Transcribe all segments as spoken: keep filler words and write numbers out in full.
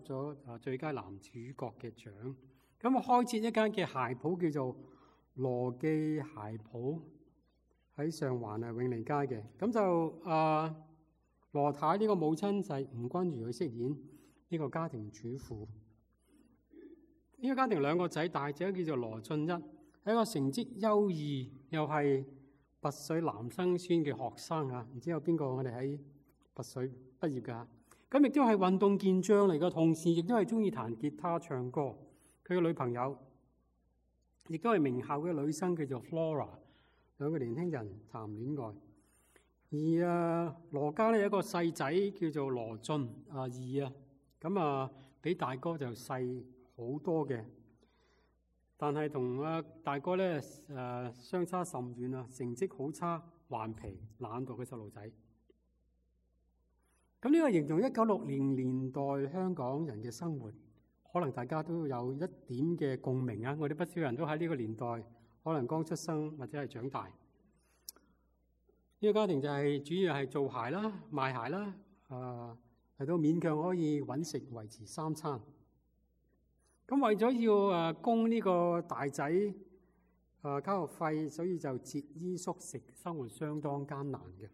咗啊最佳男主角嘅獎。咁啊開設一間嘅鞋鋪叫做羅記鞋鋪，喺上環啊永利街嘅。咁就啊羅太呢個母親就係吳君如去飾演呢個家庭主婦。呢個家庭兩個仔，大仔叫做羅俊一，係一個成績優異又係拔萃男生孫嘅學生啊！唔知有邊個我哋喺拔萃畢業㗎？咁亦都係運動健將嚟嘅，同時亦都係中意彈吉他唱歌。佢嘅女朋友亦都係名校嘅女生，叫做 Flora。兩個年輕人談戀愛。而啊羅家咧有一個細仔叫做羅俊啊二啊，咁啊比大哥就細好多嘅，但係同阿大哥咧誒、啊、相差甚遠啊，成績好差，頑皮懶惰嘅細路仔。咁呢個形容一九六零年代香港人嘅生活，可能大家都有一點嘅共鳴啊！我哋不少人都喺呢個年代，可能剛出生或者係長大。呢、這個家庭就係主要係做鞋啦、賣鞋啦，啊係都勉強可以揾食維持三餐。咁為咗要誒供呢個大仔誒交學費，所以就節衣縮食，生活相當艱難嘅。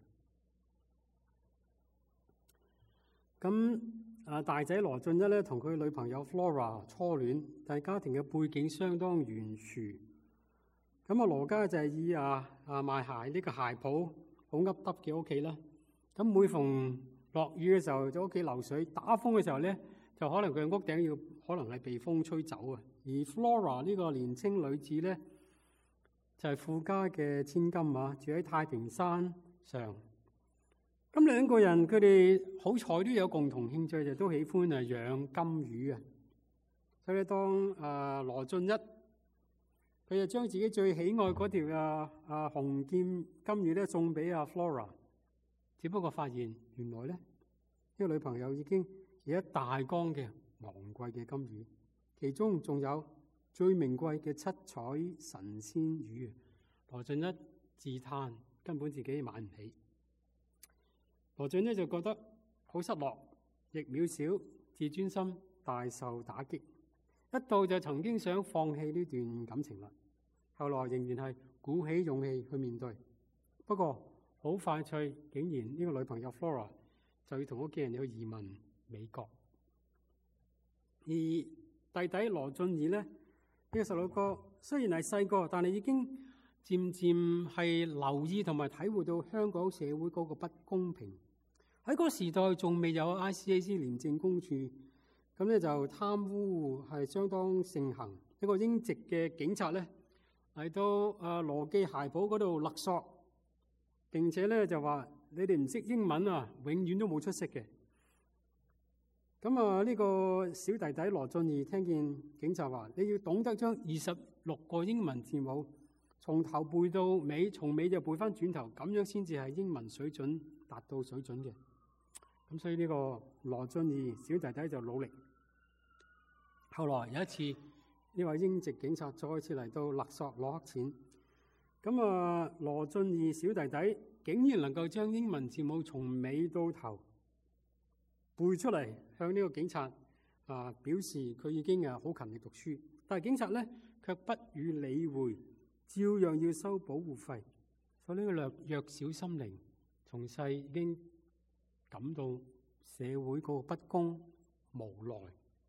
咁啊大仔羅俊一咧同佢女朋友 Flora 初戀，但係家庭嘅背景相當懸殊。咁啊羅家就係以啊啊賣鞋呢個鞋鋪好噏耷嘅屋企啦。咁每逢落雨嘅時候，就屋企流水；打風嘅時候咧，就可能佢屋頂要可能係被風吹走啊。而 Flora 呢個年青女子咧，就係富家嘅千金啊，住喺太平山上。咁兩個人佢哋好彩都有共同興趣，就都喜歡啊養金魚啊。所以當啊羅俊一佢就將自己最喜愛嗰條啊啊紅劍金魚咧送俾阿 Flora， 只不過發現原來咧呢個女朋友已經有一大缸嘅昂貴嘅金魚，其中仲有最名貴嘅七彩神仙魚。羅俊一自嘆根本自己買唔起。羅俊一就覺得好失落，亦渺小，自尊心大受打擊，一度就曾經想放棄呢段感情啦。後來仍然係鼓起勇氣去面對，不過好快脆，竟然呢個女朋友 Flora 就要同屋企人去移民美國。而弟弟羅俊義咧，呢、這個細佬哥雖然係細個，但係已經漸漸係留意同埋體會到香港社會嗰個不公平。喺嗰個時代仲未有 I C A C 廉政公署，咁咧就貪污係相當盛行。一個英籍嘅警察咧嚟到啊羅記鞋鋪嗰度勒索，並且咧就話：你哋唔識英文啊，永遠都冇出息嘅。咁啊呢個小弟弟羅俊義聽見警察話：你要懂得將二十六個英文字母從頭背到尾，從尾就背翻轉頭，咁樣先至係英文水準達到水準嘅。咁所以呢個羅俊義小弟弟就努力。後來有一次，呢位英籍警察再次嚟到勒索攞黑錢。咁啊羅俊義小弟弟竟然能夠將英文字母從尾到頭背出嚟，向呢個警察啊表示佢已經啊好勤力讀書。但係警察咧卻不予理會，照樣要收保護費。所以呢個弱弱小心靈從細已經感到社會嗰個不公無奈。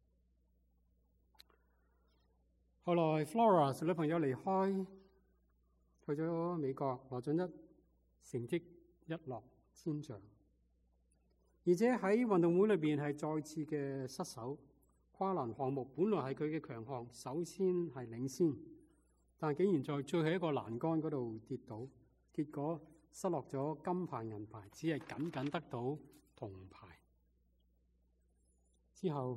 後來 Flora 女朋友離開，去咗美國，羅俊一成績一落千丈，而且喺運動會裏邊係再次嘅失手。跨欄項目本來係佢嘅強項，首先係領先，但竟然在最後一個欄杆嗰度跌倒，結果失落咗金牌銀牌，只係僅僅得到銅牌。之後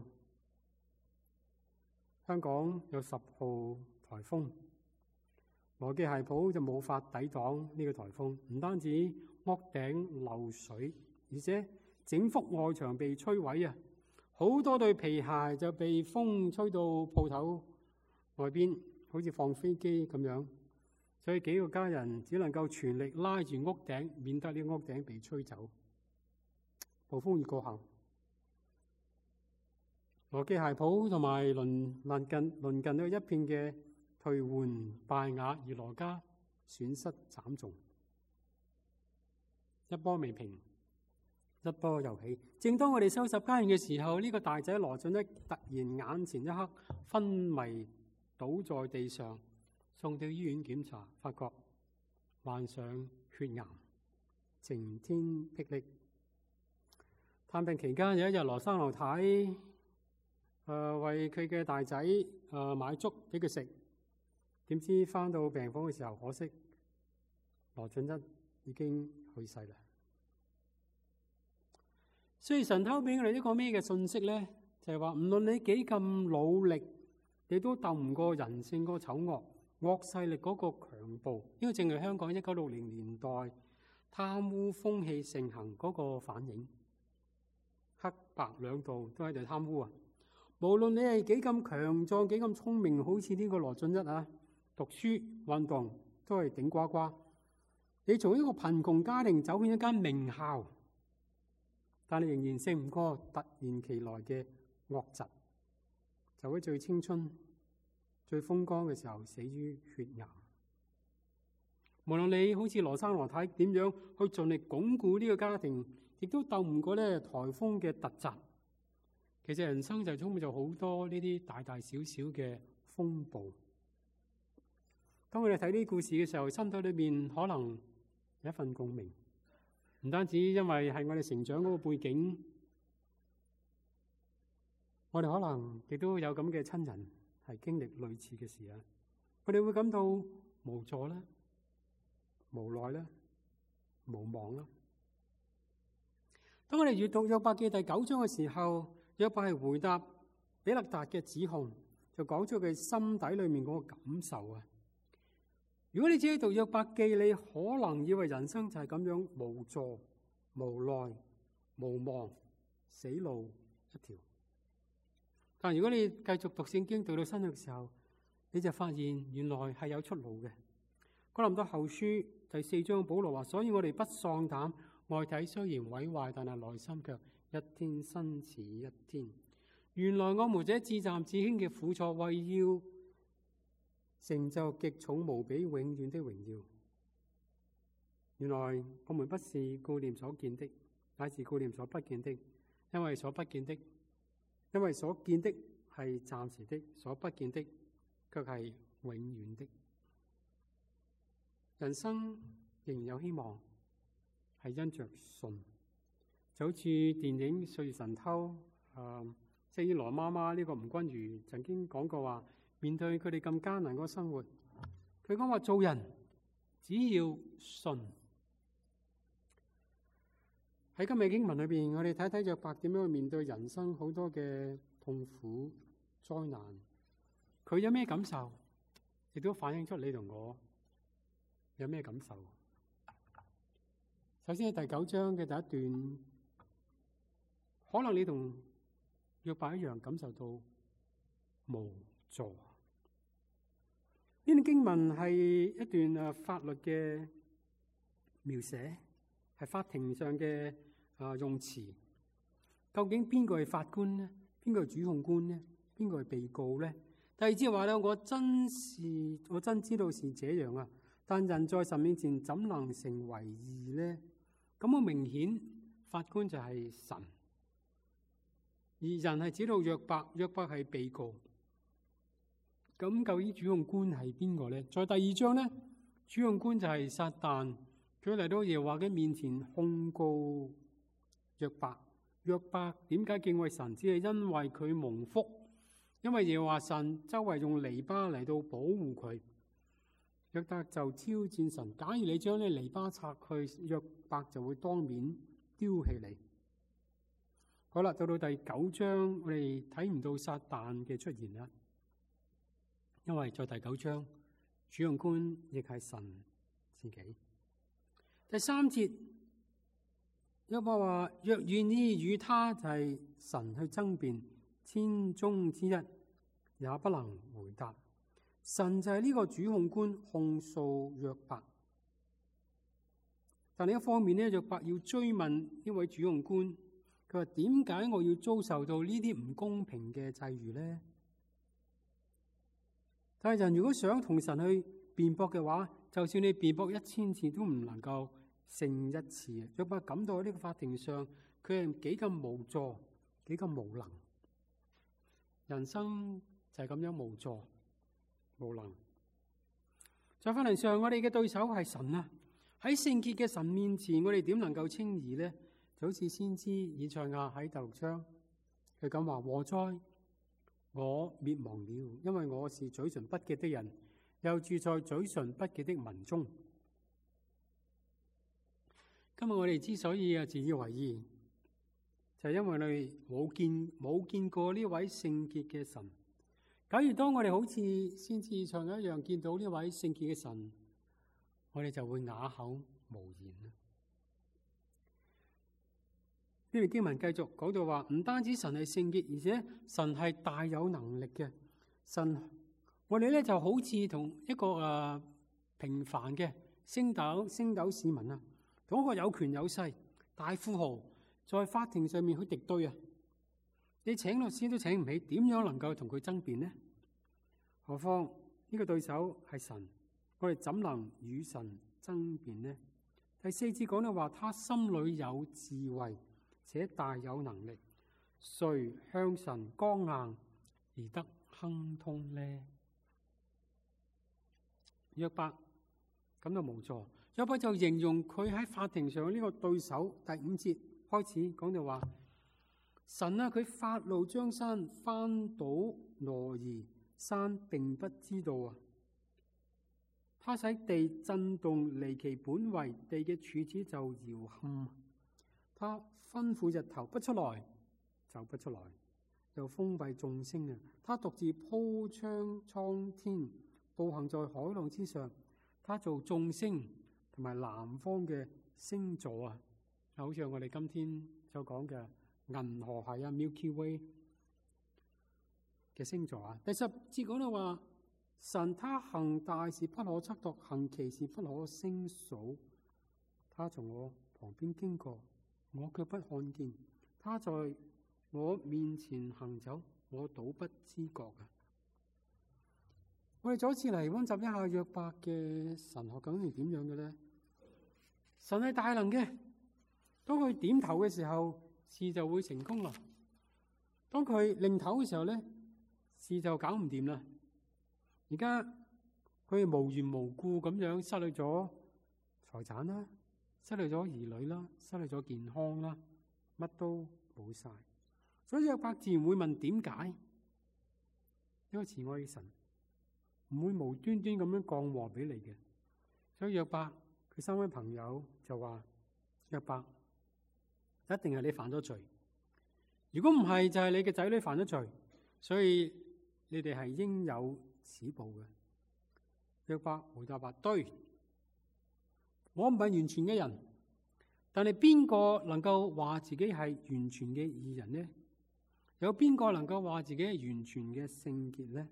香港有十號颱風，羅記鞋鋪就冇法抵擋呢個颱風，唔單止屋頂漏水，而且整幅外牆被摧毀啊！好多對皮鞋就被風吹到鋪頭外邊，好似放飛機咁樣。所以幾個家人只能夠全力拉住屋頂，免得呢屋頂被吹走。暴風雨過後， 羅基鞋鋪同埋鄰鄰近鄰近到一片嘅頹垣敗瓦，而羅家損失慘重，一波未平，一波又起。正當我哋收拾家園嘅時候，呢、這個大仔羅俊一突然眼前一黑，昏迷倒在地上，送到醫院檢查，發覺患上血癌，晴天霹靂。探病期間有一日，羅生羅太誒、呃、為佢嘅大仔誒、呃、買粥俾佢食，點知返到病房嘅時候，可惜羅俊一已經去世啦。所以神偷俾我哋一個咩嘅信息咧？就係話唔論你幾咁努力，你都鬥唔過人性個醜惡、惡勢力嗰個強暴。呢個正係香港一九六零年代貪污風氣盛行嗰個反應。黑白兩道都喺度貪污啊！無論你係幾咁強壯、幾咁聰明，好似呢個羅俊一啊，讀書運動都係頂呱呱。你從一個貧窮家庭走進一間名校，但係仍然勝唔過突然其來嘅惡疾，就喺最青春、最風光嘅時候死於血癌。無論你好似羅生羅太點樣去盡力鞏固呢個家庭，亦都鬥唔過咧颱風嘅突襲。其實人生就充滿咗好多呢啲大大小小嘅風暴。當我哋睇呢啲故事嘅時候，心底裏面可能有一份共鳴。唔單止因為係我哋成長嗰個背景，我哋可能亦都有咁嘅親人係經歷類似嘅事啊！我哋會感到無助啦、無奈啦、無望啦。當我哋閱讀約伯記第九章嘅時候，約伯係回答比勒達嘅指控，就講出佢心底裏面嗰個感受啊！如果你只係讀約伯記，你可能以為人生就係咁樣無助、無奈、無望、死路一條。但如果你繼續讀聖經讀到新約嘅時候，你就發現原來係有出路嘅。哥林多後書第四章保羅話：所以我哋不喪膽，外體雖然毀壞，但係內心卻一天新似一天。原來我們這至暫至輕嘅苦楚，為要成就極重無比永遠的榮耀。原來我們不是顧念所見的，乃是顧念所不見的，因為所不見的，因為所見的係暫時的，所不見的卻係永遠的。人生仍然有希望，係因着信。就好似電影《歲月神偷》誒，即係羅媽媽呢個吳君如曾經講過話，面對佢哋咁艱難嗰個生活，佢講話做人只要信。喺今日經文裏邊，我哋睇睇約伯點樣去面對人生好多嘅痛苦災難，佢有咩感受，亦都反映出你同我有咩感受。首先喺第九章嘅第一段，可能你同約伯一樣感受到無助。呢段經文係一段誒法律嘅描寫，係法庭上嘅誒用詞。究竟邊個係法官呢？邊個係主控官呢？邊個係被告呢？第二節話咧，我真是我真知道是這樣啊！但人在神面前怎能成為義呢？咁好明顯，法官就係神，而人係指到約伯，約伯係被告。咁究竟主控官係邊個呢？在第二章呢，主控官就係撒旦，佢嚟到耶和華嘅面前控告約伯。約伯點解敬畏神？只係因為佢蒙福，因為耶和華神周圍用籬笆嚟到保護佢。約伯就挑戰神，假如你將呢籬笆拆去，約伯就會當面丟棄你。好啦，到到第九章，我哋睇唔到撒旦嘅出現啦，因為在第九章，主控官亦係神自己。第三節，約伯話：若願意與他，就係神去爭辯，千中之一也不能回答。神就係呢個主控官控訴約伯，但另一方面呢，約伯要追問呢位主控官， 佢話點解我要遭受到呢啲唔公平嘅際遇咧？但係人如果想同神去辯駁嘅話，就算你辯駁一千次都唔能夠勝一次。約伯感到喺呢個法庭上，佢係幾咁無助，幾咁無能。人生就係咁樣無助、無能。在法庭上，我哋嘅對手係神啊！喺聖潔嘅神面前，我哋點能夠稱義呢？就好似先知以賽亞喺第六章，佢咁話：禍哉！我滅亡了，因為我是嘴唇不潔的人，又住在嘴唇不潔的民中。今日我哋之所以啊自以為義，就係因為我哋冇見冇見過呢位聖潔嘅神。假如當我哋好似先知以賽亞一樣見到呢位聖潔嘅神，我哋就會啞口無言啦。呢段經文繼續講到話，唔單止神係聖潔，而且神係大有能力嘅神。我哋咧就好似同一個誒、呃、平凡嘅星斗星斗市民啊，同一個有權有勢大富豪在法庭上面去敵對啊！你請律師都請唔起，點樣能夠同佢爭辯呢？何況呢個對手係神，我哋怎能與神爭辯呢？第四節講到話，他心裏有智慧，且大有能力，誰向神剛硬而得亨通呢？約伯感到無助，約伯就形容佢喺法庭上呢個對手。第五節開始講到話，神啊，佢發怒將山翻倒挪移，山並不知道啊。他使地震動離其本位，地嘅柱子就搖撼。他吩咐日頭不出來，就不出來，又封閉眾星啊。他獨自鋪窗蒼天，步行在海浪之上。他做眾星同埋南方嘅星座啊，好似我哋今天所講嘅銀河系啊 Milky Way 嘅星座啊。第十節講到話，神他行大事不可測度，行奇事不可勝數。他從我旁邊經過，我卻不看見；他在我面前行走，我倒不知覺啊！我哋再一次嚟溫習一下約伯嘅神學究竟係點樣嘅咧？神係大能嘅，當佢點頭嘅時候，事就會成功啦；當佢擰頭嘅時候咧，事就搞唔掂啦。而家佢係無緣無故咁樣失去咗財產啦，失去咗兒女啦，失去咗健康啦，乜都冇晒。所以約伯自然會問點解？因為慈愛嘅神唔會無端端咁樣降禍俾你嘅。所以約伯佢三位朋友就話：約伯，一定係你犯咗罪。如果唔係，就係你嘅仔女犯咗罪，所以你哋係應有此報嘅。約伯回答話：對，我唔係完全嘅人，但係邊個能夠話自己係完全嘅義人呢？有邊個能夠話自己係完全嘅聖潔呢？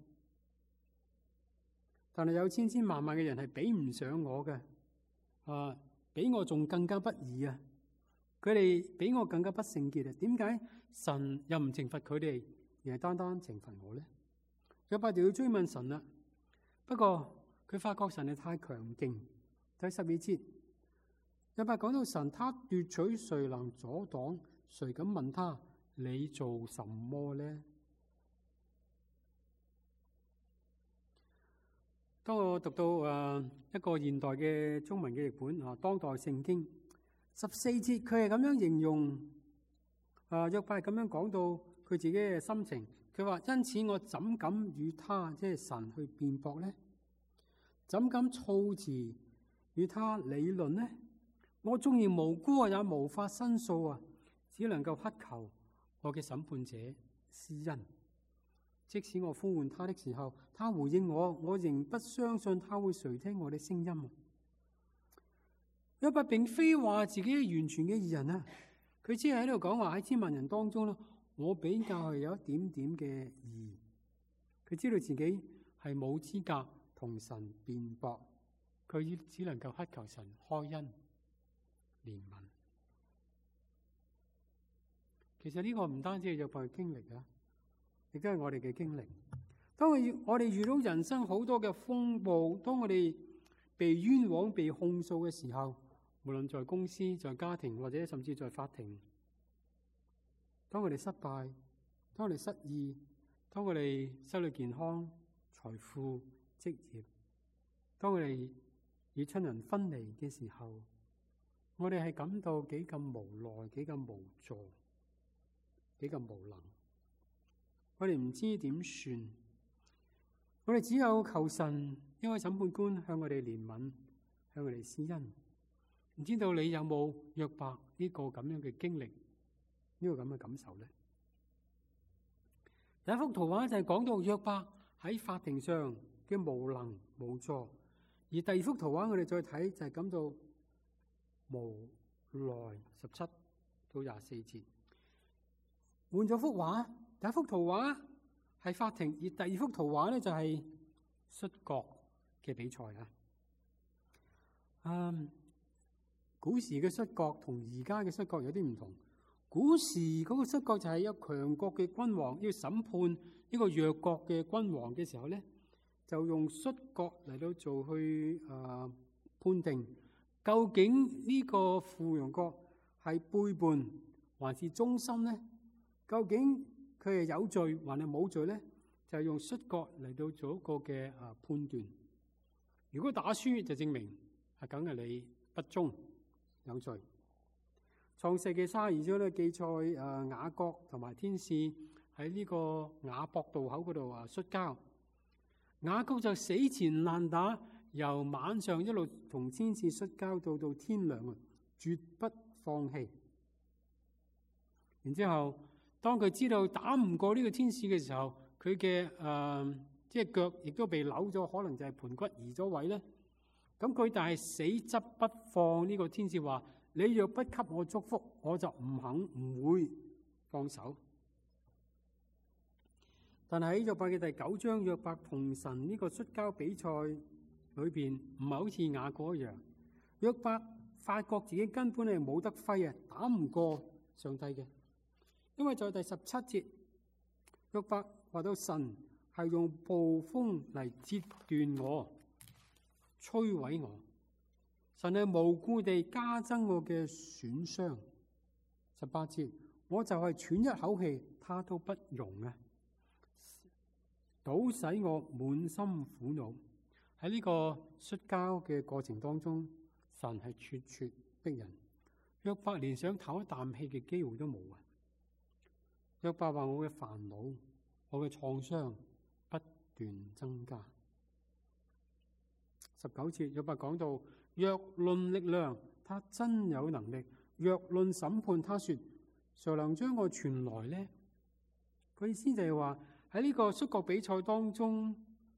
但係有千千萬萬嘅人係比唔上我嘅，啊，比我仲更加不義啊！佢哋比我更加不聖潔啊！點解神又唔懲罰佢哋，而係單單懲罰我呢？約伯就要追問神啦。不過佢發覺神係太強勁。第十二節，約伯講到神，他奪取，誰能阻擋？誰敢問他，你做什麼呢？當我讀到誒、呃、一個現代嘅中文嘅譯本啊，當代聖經十四節，佢係咁樣形容誒約伯係咁樣講到佢自己嘅心情。佢話：因此我怎敢與他，即係神去辯駁呢？怎敢措辭與他理論呢？我縱然無辜啊，也無法申訴啊，只能夠乞求我嘅審判者施恩。即使我呼喚他的時候，他回應我，我仍不相信他會垂聽我的聲音。約伯並非話自己係完全嘅義人啊，佢只係喺度講話喺千萬人當中咧，我比較係有一點點嘅義。佢知道自己係冇資格同神辯駁，佢只能夠乞求神開恩憐憫。 其實呢個唔單止係約伯嘅經歷啊，亦都係我哋嘅經歷。當我我哋遇到人生好多嘅風暴，當我哋被冤枉、被控訴嘅時候，無論在公司、在家庭或者甚至在法庭，當我哋失敗，當我哋失意，當我哋失去健康、財富、職業，當我哋與親人分離嘅時候，我哋係感到幾咁無奈、幾咁無助、幾咁無能。我哋唔知點算，我哋只有求神一位審判官向我哋憐憫，向我哋施恩。唔知道你有冇約伯呢個咁樣嘅經歷，呢個咁嘅感受呢？第一幅圖畫就係講到約伯喺法庭上嘅無能無助，而第二幅圖畫我哋再睇就係感到無奈。十七到廿四節，換咗幅畫，第一幅圖畫係法庭，而第二幅圖畫咧就係摔角嘅比賽啊。嗯，古時嘅摔角同而家嘅摔角有啲唔同。古時嗰個摔角就係有強國嘅君王要審判呢個弱國嘅君王嘅時候咧，就用摔角嚟到做去誒、呃、判定究竟呢個附庸國係背叛還是忠心咧？究竟佢係有罪還係冇罪咧？就係用摔角嚟到做一個嘅誒判斷。如果打輸就證明係梗係你不忠有罪。創世記三十二章咧記載誒雅各同埋天使喺呢個雅博渡口嗰度啊摔跤，雅各就死纏爛打，由晚上一路同天使摔跤到到天亮啊，絕不放棄。然之後當佢知道打唔過呢個天使嘅時候，佢嘅誒即係腳亦都被扭咗，可能就係盤骨移咗位咧。咁佢但係死執不放呢個天使話：你若不給我祝福，我就唔肯唔會放手。但係喺約伯嘅第九章，約伯同神呢個摔跤比賽裏邊，唔係好似雅各一樣。約伯發覺自己根本係冇得揮啊，打唔過上帝嘅。因為在第十七節，約伯話到神係用暴風嚟折斷我、摧毀我。神係無故地加增我嘅損傷。十八節，我就係喘一口氣，他都不容啊，倒使我滿心苦惱。喺呢個摔跤嘅過程當中，神係咄咄逼人，約伯連想唞一啖氣嘅機會都冇啊。約伯話：我嘅煩惱、我嘅創傷不斷增加。十九節，約伯講到：若論力量，他真有能力；若論審判，他說：誰能將我傳來呢？佢意思就係話喺呢個摔角比賽當中，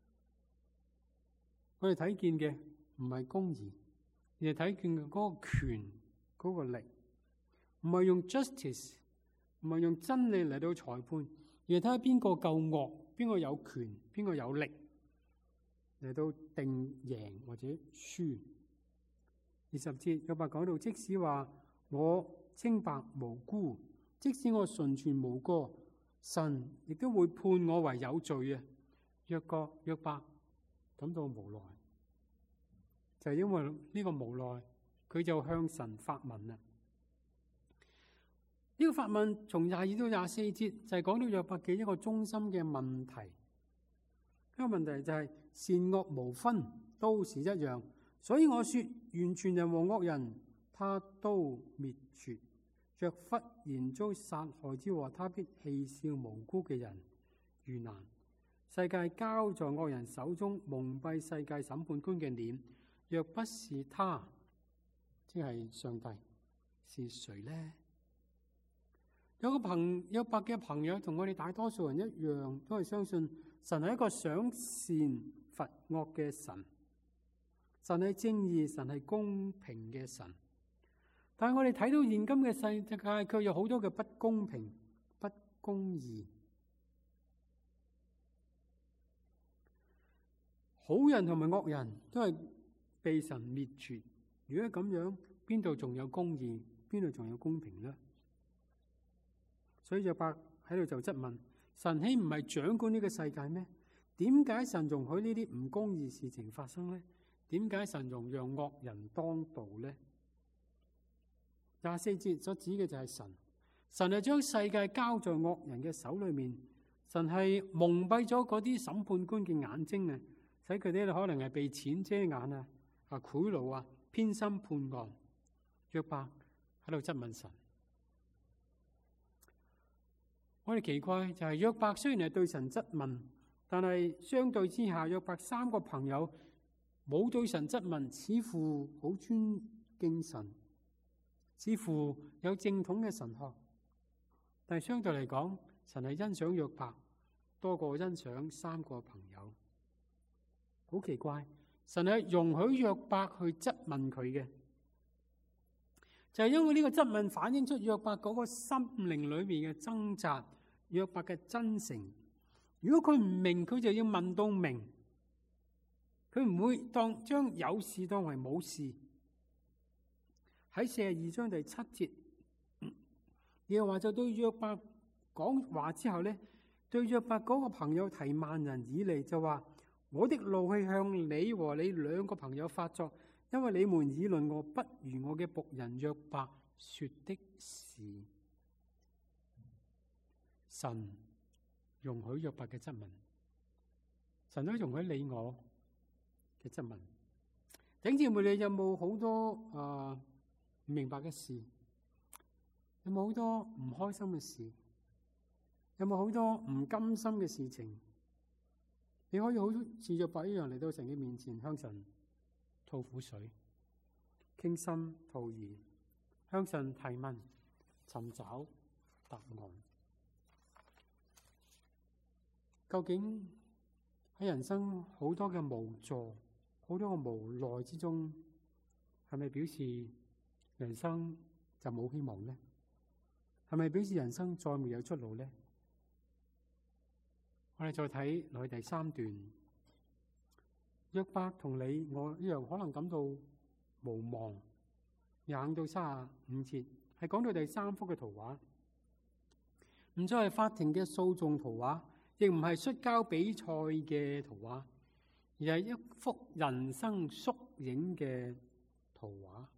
我哋睇見嘅唔係公義，而係睇見嘅嗰個權、嗰個力，唔係用 justice， 唔係用真理嚟到裁判，而係睇下邊個夠惡，邊個有權，邊個有力嚟到定贏或者輸。二十節，約伯講到，即使話我清白無辜，即使我純全無過，神亦都會判我為有罪啊！約伯約伯感到無奈，就係因為呢個無奈，佢就向神發問啦。呢個發問從廿二到廿四節就係講到約伯嘅一個中心嘅問題。呢個問題就係善惡無分，都是一樣。所以我說，完全人和惡人，他都滅絕。若忽然遭殺害之禍，他必戲笑無辜嘅人遇難。世界交在惡人手中，蒙蔽世界審判官嘅臉。若不是他，即係上帝，是誰呢？有個朋約伯嘅朋友同我哋大多數人一樣，都係相信神係一個賞善罰惡嘅神。神係正義，神係公平嘅神，但係我哋睇到現今嘅世界，卻有好多嘅不公平、不公義。好人同埋惡人都係被神滅絕。如果咁樣，邊度仲有公義？邊度仲有公平呢？ 所以約伯喺度就質問：神豈唔係掌管呢個世界咩？點解神容許呢啲唔公義事情發生呢？點解神容讓惡人當道呢？廿四節所指嘅就係神，神係將世界交在惡人嘅手裏面，神係蒙蔽咗嗰啲審判官嘅眼睛啊，使佢哋可能係被錢遮眼啊、啊賄賂啊、偏心判案。約伯喺度質問神。我哋奇怪就係約伯雖然係對神質問，但係相對之下，約伯三個朋友冇對神質問，似乎好尊敬神，似乎有正統嘅神學。但係相對嚟講，神係欣賞約伯多過欣賞三個朋友。好奇怪，神係容許約伯去質問佢嘅，就係因為呢個質問反映出約伯嗰個心靈裏面嘅掙扎，約伯嘅真誠。如果佢唔明，佢就要問到明，佢唔會當將有事當為冇事。喺四十二章第七節，耶和華就對約伯講話之後咧，對約伯嗰個朋友提萬人以利就話：我的怒氣向你和你兩個朋友發作，因為你們議論我不如我嘅僕人約伯說的是。神容許約伯嘅質問，神都容許你我嘅質問。弟兄姊妹，你有冇好多啊唔明白嘅事？有冇好多唔開心嘅事？有冇好多唔甘心嘅事情？你可以好似約伯一樣嚟到神嘅面前，向神吐苦水、傾心吐意，向神提問，尋找答案。究竟喺人生好多嘅無助、好多嘅無奈之中，係咪表示人生就冇希望呢？係咪表示人生再沒有出路呢？我哋再睇落去第三段，約伯同你我一樣，可能感到無望。廿五到三十五節係講到第三幅嘅圖畫，唔再係法庭嘅訴訟圖畫，亦唔係摔跤比賽嘅圖畫，而係一幅人生縮影嘅圖畫。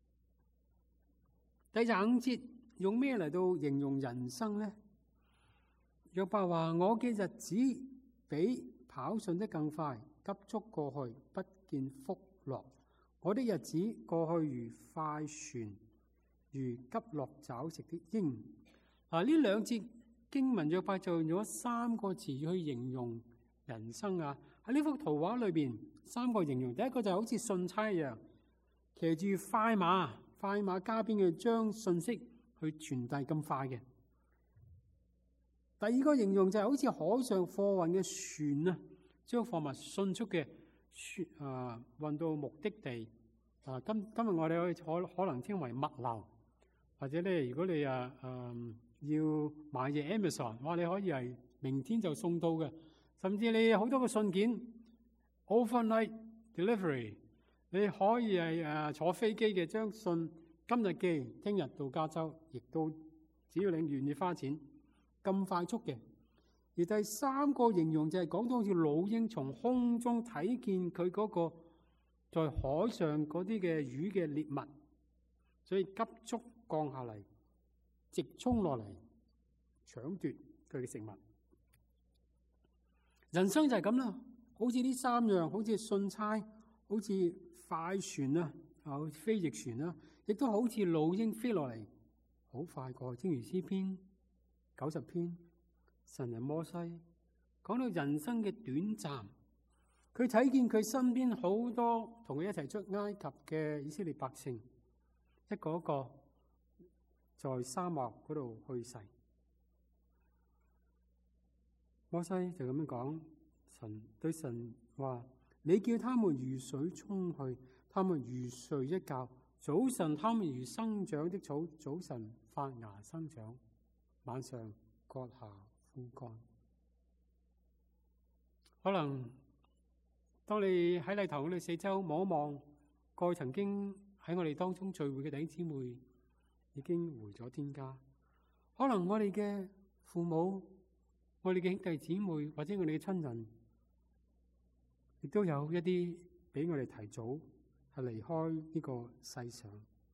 第廿五節用咩嚟到形容人生呢？約伯話：我嘅日子比跑順得更快，急速過去，不見福樂。我的日子過去如快船，如急落找食的鷹。嗱，呢兩節經文約伯就用咗三個詞去形容人生啊！喺呢幅圖畫裏邊，三個形容，第一個就好似信差一樣，騎住快馬，快馬加鞭嘅將信息去傳遞咁快嘅。第二個形容就係好似海上貨運嘅船啊，將貨物迅速嘅船啊運到目的地啊。今今日我哋可以可可能稱為物流，或者咧，如果你啊誒、呃、要買嘢 Amazon， 哇，你可以係明天就送到嘅，甚至你好多個信件 overnight delivery， 你可以係誒、呃、坐飛機嘅，將信今日寄，聽日到加州，亦都只要你願意花錢。咁快速嘅。而第三個形容就係講到好似老鷹從空中睇見佢嗰個在海上嗰啲嘅魚嘅獵物，所以急速降下嚟，直衝落嚟搶奪佢嘅食物。人生就係咁啦，好似呢三樣，好似信差，好似快船啊，啊飛翼船啦，亦都好似老鷹飛落嚟，好快過。正如詩篇九十篇，神人摩西講到人生嘅短暫，佢睇見佢身邊好多同佢一齊出埃及嘅以色列百姓，一個一個在沙漠嗰度去世。摩西就咁樣講，神對神話：你叫他們如水沖去，他們如睡一覺。早晨他們如生長的草，早晨發芽生長，晚上割下枯乾。可能當你喺禮堂嗰度四周望一望，過去曾經喺我哋當中聚會嘅弟兄姊妹已經回咗天家。 可能我哋嘅父母、我哋嘅兄弟姊妹或者我哋嘅親人，亦都有一啲比我哋提早係離開呢個世上。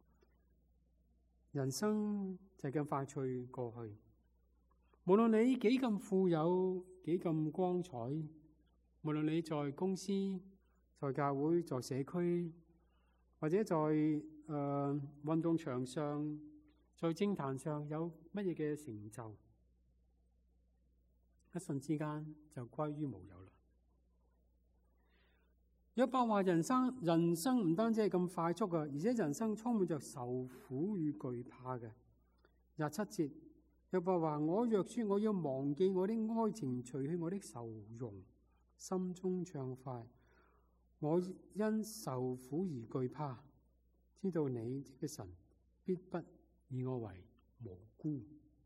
人生就係咁快脆過去，無論你幾咁富有、幾咁光彩，無論你在公司、在教會、在社區，或者在誒、呃、運動場上、在政壇上有乜嘢嘅成就，一瞬之間就歸於無有啦。約伯話：人生人生唔單止係咁快速嘅，而且人生充滿着受苦與懼怕嘅。廿七節，約伯話：我若說我要忘記我的哀情，除去我的愁容，心中暢快，我因受苦而懼怕，知道你嘅神必不以我為無辜。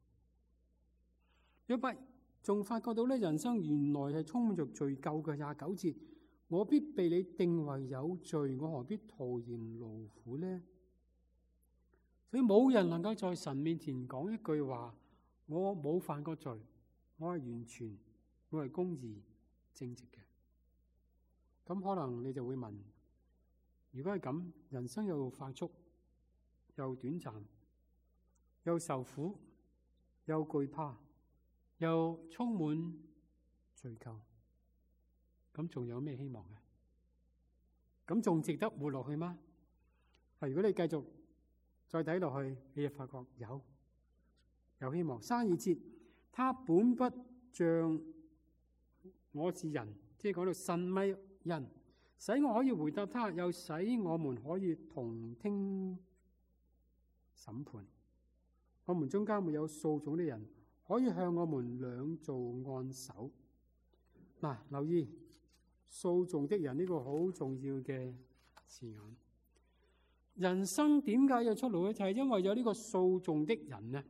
約伯仲發覺到咧，人生原來係充滿着罪疚嘅。廿九節，我必被你定為有罪，我何必徒然勞苦呢？所以冇人能夠在神面前講一句話，我冇犯過罪，我係完全，我係公義正直嘅。咁可能你就會問，如果係咁，人生又快速，又短暫，又受苦，又懼怕，又充滿罪疚，咁仲有咩希望嘅？咁仲值得活落去嗎？係，如果你繼續再睇落去，你就發覺有有希望。三二節，他本不像我是人，即係講到神咪人，使我可以回答他，又使我們可以同聽審判。我們中間沒有訴訟的人，可以向我們兩造按手。嗱、啊，留意訴訟的人呢個好重要嘅字眼。人生點解有出路咧？就係、是、因為有呢個訴訟的人呢，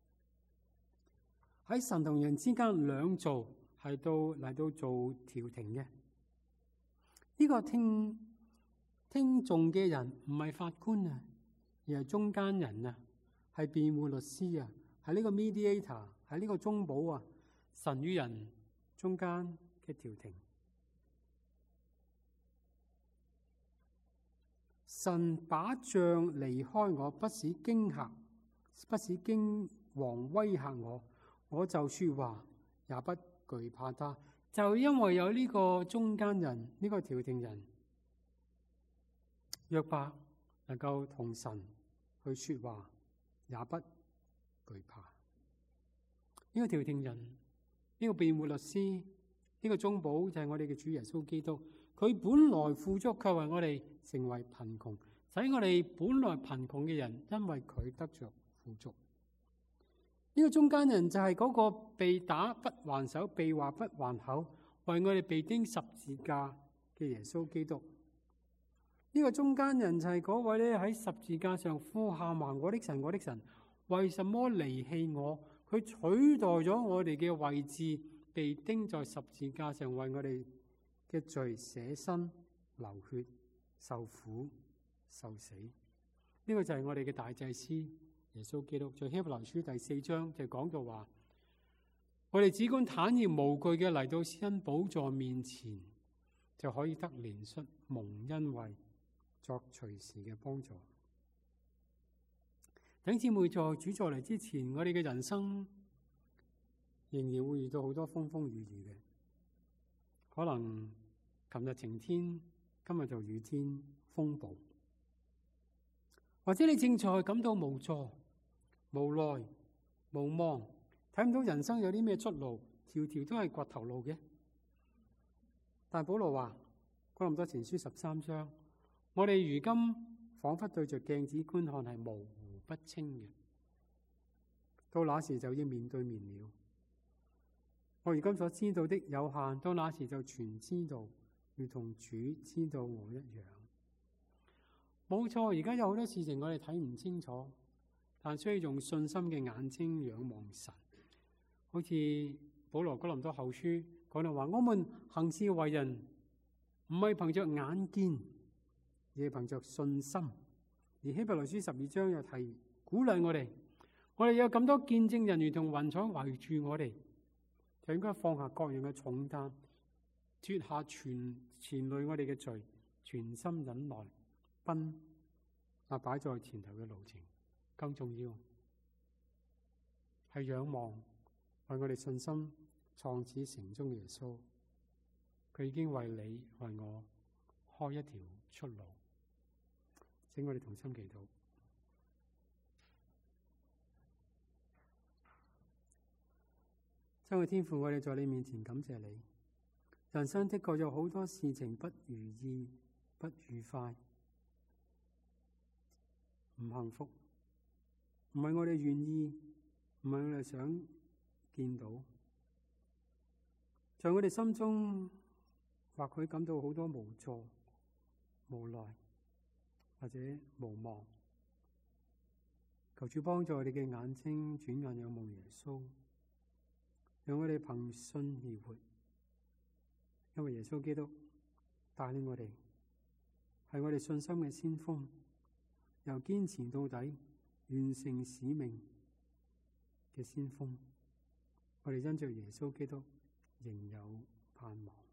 喺神同人之間兩造係到嚟到做調停嘅。呢、這個聽聽訟嘅人唔係法官啊，而係中間人啊，係辯護律師啊，係呢個 mediator， 係呢個中保啊，神與人中間嘅調停。神把杖離開我，不使驚嚇，不使驚惶威嚇我，我就說話也不懼怕他。就因為有呢個中間人，呢、這個調停人，約伯能夠同神去說話，也不懼怕。呢、這個調停人，呢、這個辯護律師，呢、這個中保就係我哋嘅主耶穌基督。佢本來富足，卻為我哋成為貧窮，使我哋本來貧窮嘅人，因為佢得着富足。呢、這個中間人就係嗰個被打不還手、被話不還口，為我哋被釘十字架嘅耶穌基督。呢、這個中間人就係嗰位咧喺十字架上呼喊話：我的神，我的神，為什麼離棄我？佢取代咗我哋嘅位置，被釘在十字架上，為我哋嘅罪捨身流血受苦受死。呢、這個就係我哋嘅大祭司耶穌基督。在希伯來書第四章就講到話，我哋只管坦然無懼嘅嚟到施恩寶座面前，就可以得憐恤蒙恩惠，作隨時嘅幫助。弟兄姊妹，在主再嚟之前，我哋嘅人生仍然會遇到好多風風雨雨嘅。可能琴日晴天，今日就雨天風暴，或者你正在感到無助、無奈、無望，睇唔到人生有啲咩出路，條條都係掘頭路嘅。但保羅話，哥林多前書十三章，我哋如今仿佛對着鏡子觀看，係模糊不清嘅，到那時就要面對面了。我如今所知道的有限，到那時就全知道，如同主知道我一樣。冇錯，而家有好多事情我哋睇唔清楚，但需要用信心嘅眼睛仰望神。好似保羅哥林多後書講到話，我們行事為人唔係憑着眼見，而係憑着信心。而希伯來書十二章又提鼓勵我哋， 我哋有咁多見證人如同雲彩圍住我哋，就應該放下各樣嘅重擔，脫下全纏累我哋嘅罪，全心忍耐，奔那擺在前頭嘅路程。更重要係仰望為我哋信心創始成終嘅耶穌，佢已經為你為我開一條出路。請我哋同心祈禱。親愛天父，我哋在你面前感謝你。人生的確有好多事情不如意、不愉快、唔幸福，唔係我哋願意，唔係我哋想見到。在我哋心中，或許感到好多無助、無奈或者無望。求主幫助我哋嘅眼睛轉眼仰望耶穌，讓我哋憑信而活。因為耶穌基督帶領我哋，係我哋信心嘅先鋒，由堅持到底、完成使命嘅先鋒。我哋因着耶穌基督仍有盼望。